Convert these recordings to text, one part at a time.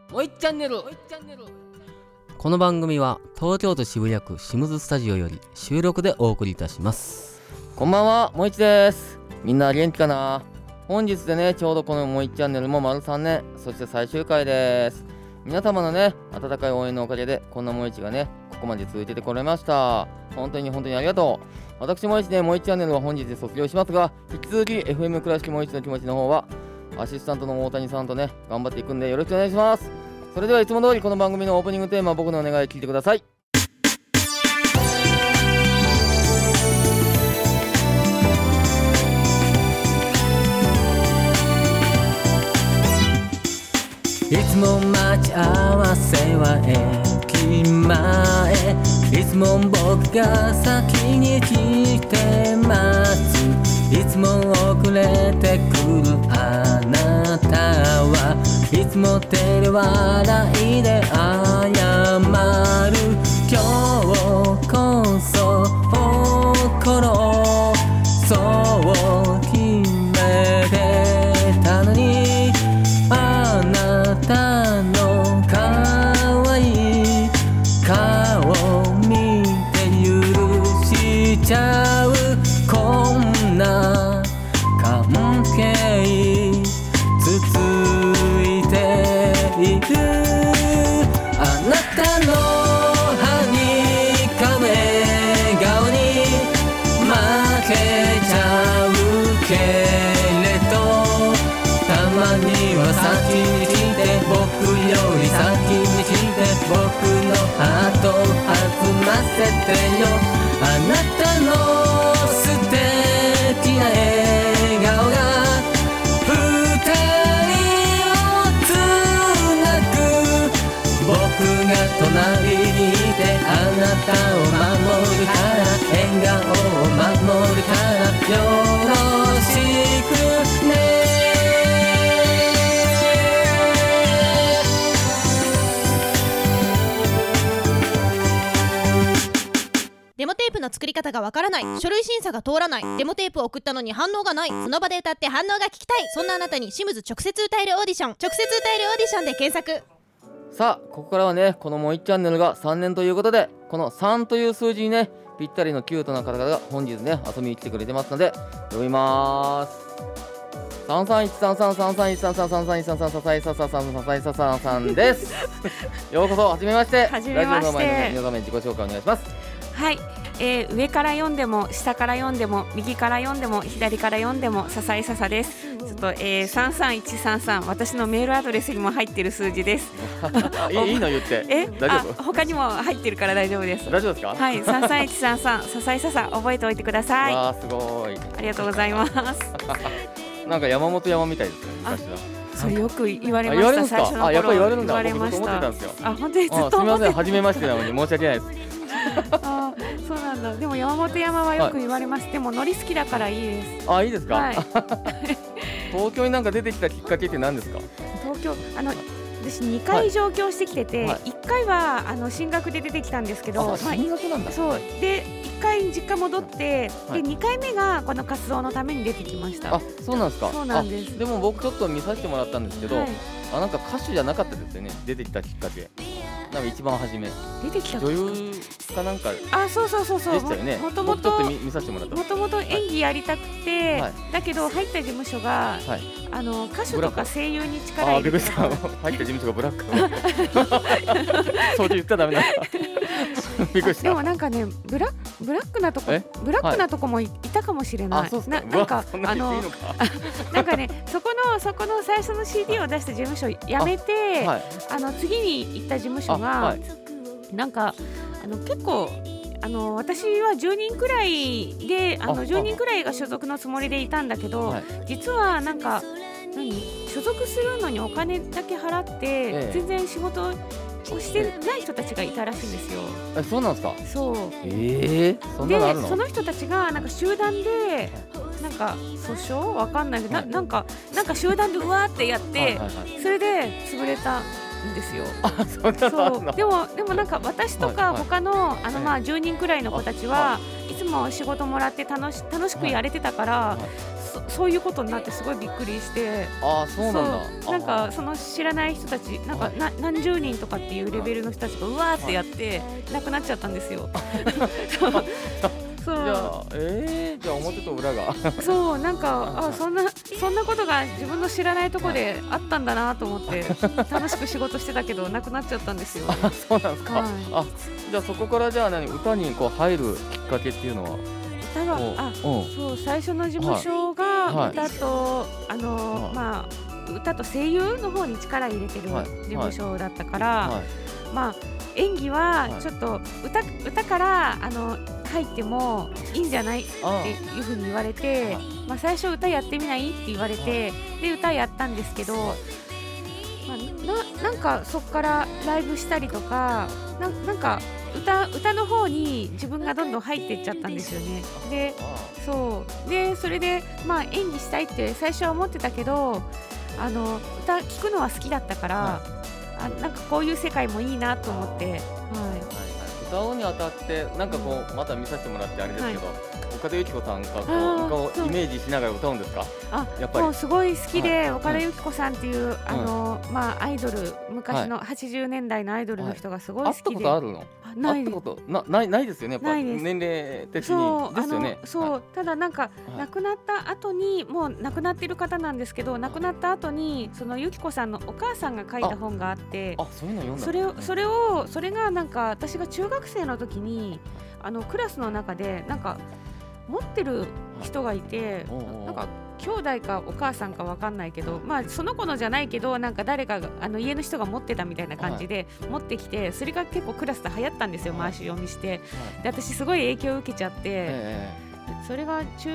もいっチャンネル。 この番組は東京都渋谷区シムズスタジオより収録でお送りいたします。 こんばんは、もいちです。みんな元気かな。本日でね、ちょうどこのもいチャンネルも丸3年、そして最終回です。皆様のね、温かい応援のおかげでこんなもいちがね、ここまで続いててこれました。本当にありがとう。私もいちね、もいチャンネルは本日で卒業しますが、引き続き FM 倉敷もいちの気持ちの方はアシスタントの大谷さんとね、頑張っていくんでよろしくお願いします。それではいつも通りこの番組のオープニングテーマ、僕のお願い聞いてください。 いつも待ち合わせは駅前、いつも僕が先に来てます。いつも遅れてくるあなたはいつも照れ笑いで謝る。今日こそ心そう決めてたのに、あなたの可愛い顔見て許しちゃう。こんな関係続いている。あなたのはにかむ笑顔に負けちゃうけれど、たまには先に来て、僕より先に来て、僕のハートを弾ませてよ。あなたの素敵な笑顔が二人をつなぐ。僕が隣にいてあなたを守るから、笑顔を守るから、よろしくね。 デモテープの作り方がわからない、書類審査が通らない、デモテープを送ったのに反応がない、その場で歌って反応が聞きたい、そんなあなたにシムズ直接歌えるオーディション、直接歌えるオーディションで検索。 さあ、ここからはね、このもいチャンネルが3年ということで、この3という数字にね、ぴったりのキュートな方々が本日ね、遊びに来てくれてますので、呼びまーす。33133333333333333さんです。ようこそ、はじめまして。 はじめまして。 ラジオの前の皆様に自己紹介お願いします。 はい、上から読んでも下から読んでも右から読んでも左から読んでも笹井笹です。ちょっと、33133、私のメールアドレスにも入ってる数字です。 いいの言って。大丈夫？ 他にも入ってるから大丈夫です。 大丈夫ですか？ はい、33133笹井笹覚えておいてください。 わー、すごい。 ありがとうございます。 なんか山本山みたいですね、昔は。 それよく言われました。最初の頃やっぱり言われるんだ。 言われました。 僕ずっと思ってたんですよ。 本当にずっと思ってた。 すみません、初めましてなのに申し訳ないです。 そうなんだ。でも山本山はよく言われます。でもノリ好きだからいいです。 いいですか？はい、東京になんか出てきたきっかけって何ですか？ 東京、私2回上京してきてて、1回は進学で出てきたんですけど、 進学なんだ。 そうで1回実家戻って、で2回目がこの活動のために出てきました。 そうなんですか？ そうなんです。 でも僕ちょっと見させてもらったんですけど、なんか歌手じゃなかったですよね、出てきたきっかけ。なんか一番初め出てきた女優かなんかそうでしたよね。 もともと見させてもらった。 もともと演技やりたくて、だけど入った事務所が、歌手とか声優に力入れて入った事務所がブラック。そう言ったらダメなんだ。びっくりした。 でもなんかね、ブラックなとこもいたかもしれない。なんかなんかね、そこの最初の CD を出した事務所辞めて、次に行った事務所がなんか結構私は10人くらいで10人くらいが所属のつもりでいたんだけど、実はなんか所属するのにお金だけ払って全然仕事をしてない人たちがいたらしいんですよ。 そうなんですか？ そう。 そんなのあるの？ でその人たちがなんか集団でなんか訴訟わかんないけど、なんか集団でうわーってやって、それで潰れたんですよ。 そうでもなんか私とか他の10人くらいの子たちはいつも仕事もらって楽しくやれてたから、そういうことになってすごいびっくりして。 そうなんだ。 なんかその知らない人たちなんか何十人とかっていうレベルの人たちがうわーってやってなくなっちゃったんですよ。 じゃあ表と裏がそうなんかそんなことが自分の知らないところであったんだなと思って楽しく仕事してたけどなくなっちゃったんですよ。 そうなんですか。じゃあそこからじゃあ歌に入るきっかけっていうのは。 歌がそう最初の事務所が歌と歌と声優の方に力入れてる事務所だったから、演技はちょっと歌から入ってもいいんじゃないっていうふうに言われて、最初歌やってみないって言われて、で歌やったんですけど、なんかそこからライブしたりとかなんか歌の方に自分がどんどん入っていっちゃったんですよね。でそれで演技したいって最初は思ってたけど歌聞くのは好きだったから、なんかこういう世界もいいなと思って、 歌うにあたってなんかまた見させてもらってあれですけど、岡田有希子さんが歌をイメージしながら歌うんですか？やっぱりもうすごい好きで、岡田有希子さんっていうアイドル、昔の80年代のアイドルの人がすごい好きで。 会ったことあるの？ ないですよね。やっぱ年齢的にですよね。 ただなんか亡くなった後にもう亡くなってる方なんですけど、亡くなった後にその由紀子さんのお母さんが書いた本があって、 そういうの読んだ。 それがなんか私が中学生の時にクラスの中でなんか持ってる人がいて、なんか兄弟かお母さんか分かんないけど、その子のじゃないけどなんか誰かが家の人が持ってたみたいな感じで持ってきて、それが結構クラスで流行ったんですよ、回し読みして。で私すごい影響を受けちゃって、それが中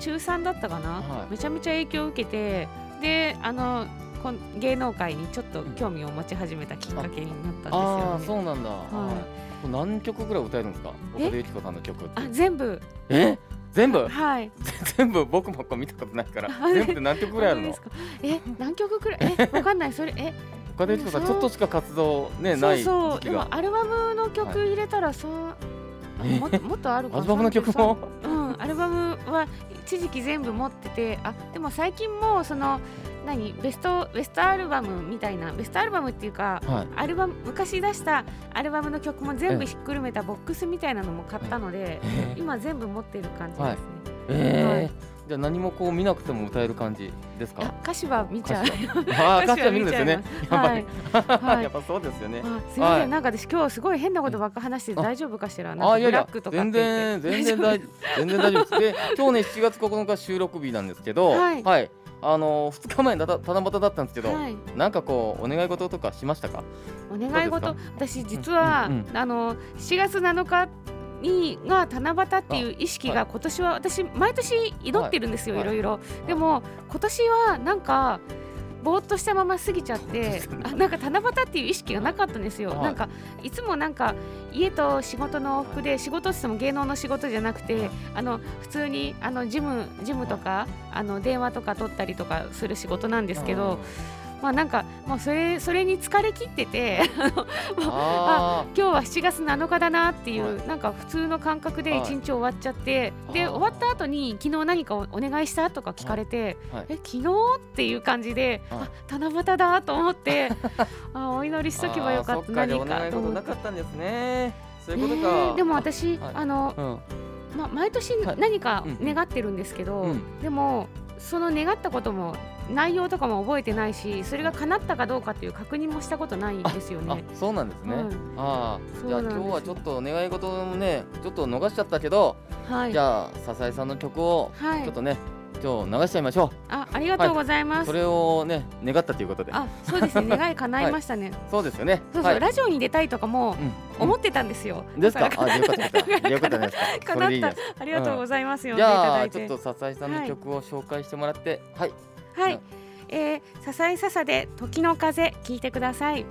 3だったかな、めちゃめちゃ影響を受けて、で芸能界にちょっと興味を持ち始めたきっかけになったんですよね。 そうなんだ。何曲ぐらい歌えるんですか？岡田有希子さんの曲って。 全部。 全部？ はい。 全部僕も見たことないから。全部で何曲ぐらいあるの？ 何曲くらい？わかんない。それ岡田有希子さんちょっとしか活動ない時期が。 でもアルバムの曲入れたらもっとあるかな。 アルバムの曲も？ アルバムは一時期全部持ってて、でも最近もそのベストアルバムみたいな、ベストアルバムっていうか、昔出したアルバムの曲も全部ひっくるめたボックスみたいなのも買ったので、今全部持ってる感じですね。 じゃあ何も見なくても歌える感じですか？ 歌詞は見ちゃう。 歌詞は見るんですよね。やっぱそうですよね。 すみません、なんか私今日すごい変なことばっか話して大丈夫かしら？ブラックとか全然大丈夫です。で今日ね7月9日収録日なんですけど、2日前七夕だったんですけど、なんかお願い事とかしましたか？ お願い事、私実は7月7日が七夕っていう意識が今年は私毎年祈ってるんですよ、いろいろ。でも今年はなんかぼーっとしたまま過ぎちゃってなんか七夕っていう意識がなかったんですよ。なんかいつもなんか家と仕事の往復で、仕事って言っても芸能の仕事じゃなくて普通に事務とか電話とか取ったりとかする仕事なんですけど、なんかもうそれに疲れ切ってて今日は7月7日だなっていう、なんか普通の感覚で一日終わっちゃって、で終わった後に昨日何かお願いしたとか聞かれて、昨日っていう感じで、七夕だと思ってお祈りしとけばよかった、何かと思って。 なかったんですね。そういうことか。 でも私毎年何か願ってるんですけど、でもその願ったことも内容とかも覚えてないし、それが叶ったかどうかっていう確認もしたことないんですよね。 そうなんですね。じゃあ今日はちょっとお願い事もねちょっと逃しちゃったけど、じゃあ笹井さんの曲をちょっとね今日流しちゃいましょう。 ありがとうございます。 それをね願ったということで。 そうですね、願い叶いましたね。 そうですよね。 ラジオに出たいとかも思ってたんですよ。 ですか？よかったです。 叶った。ありがとうございます。 じゃあちょっと笹井さんの曲を紹介してもらって、 笹井笹で時の風聞いてください。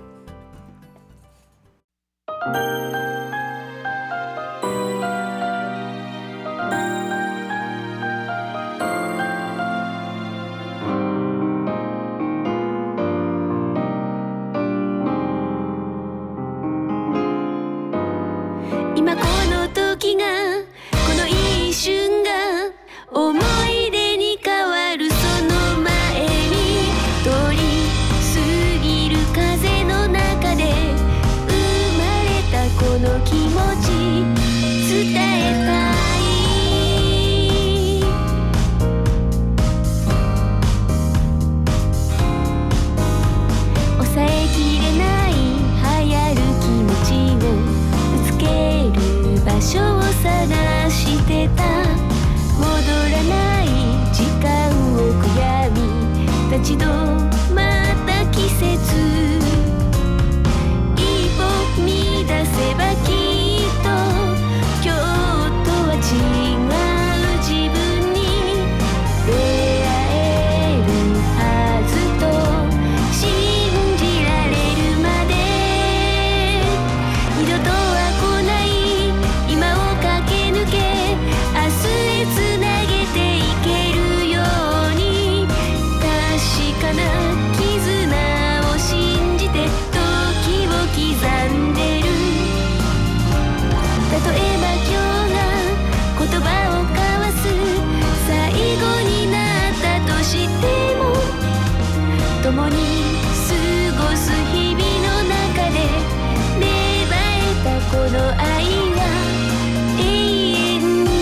一度また季節一歩見出せばきっと今日とは違う自分に出会えるはずと信じられるまで二度とは来ない今を駆け抜け明日へつなげていけるように確かな絆を信じて時を刻んでる例えば今日が言葉を交わす最後になったとしても共に過ごす日々の中で芽生えたこの愛は永遠に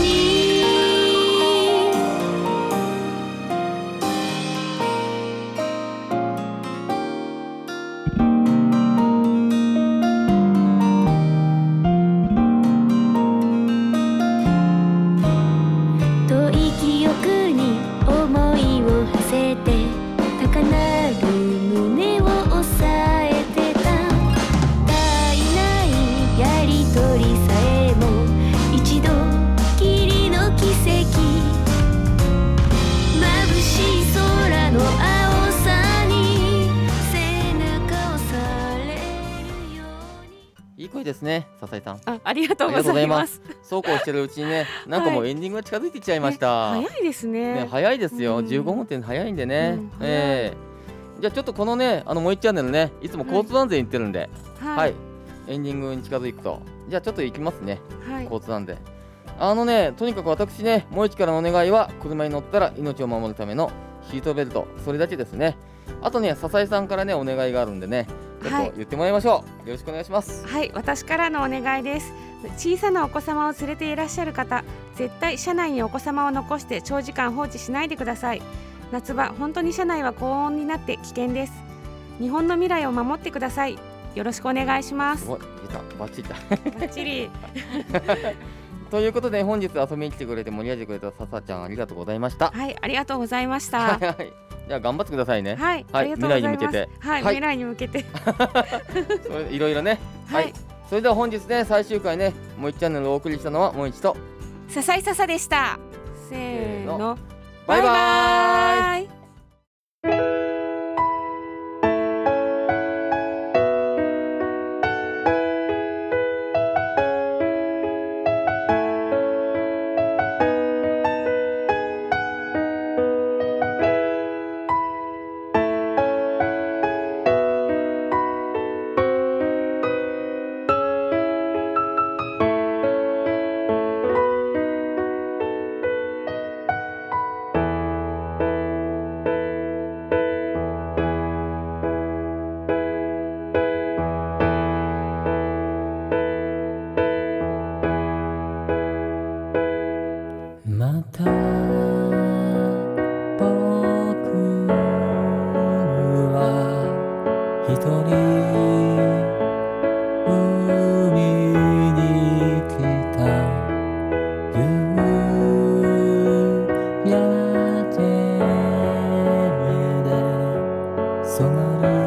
遠い記憶に思いを馳せて高鳴る胸を抑えてた絶えないやりとりさえも一度きりの奇跡眩しい空の青さに背中をされるようにいい声ですね、笹井さん。 ありがとうございます。 そうこうしてるうちにね、なんかもうエンディングが近づいてきちゃいました。 早いですね。 早いですよ。15分って早いんでね。じゃあちょっとこのね、もう1チャンネルね、いつも交通安全言ってるんで、はい、エンディングに近づくと、じゃあちょっと行きますね。交通安全。とにかく私ね、もう一からのお願いは、車に乗ったら命を守るためのシートベルト、それだけですね。あとね、笹井さんからね、お願いがあるんでね、ちょっと言ってもらいましょう。よろしくお願いします。 はい、私からのお願いです。小さなお子様を連れていらっしゃる方、絶対車内にお子様を残して長時間放置しないでください。夏場、本当に車内は高温になって危険です。日本の未来を守ってください。よろしくお願いします。 すごい、バッチリだ。 バッチリ。 ということで、本日遊びに来てくれて盛り上げてくれた笹ちゃん、ありがとうございました。 はい、ありがとうございました。 じゃあ頑張ってくださいね。 はい、 未来に向けて。 はい、未来に向けて。 いろいろね。はい。それでは本日ね、最終回ね、もう1チャンネルをお送りしたのはもう一と笹井笹でした。せーの、 バイバーイ。 また僕は一人海に来た夕焼けで染まる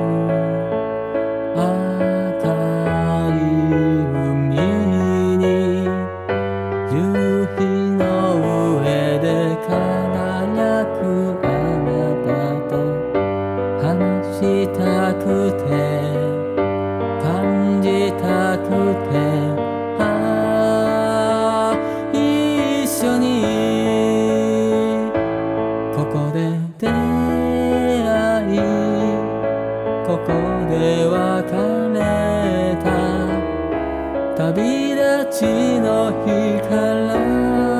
赤い海に夕日の上で輝くあなたと話したくて感じたくて一緒にここで出会いここで別れた旅立ちの日から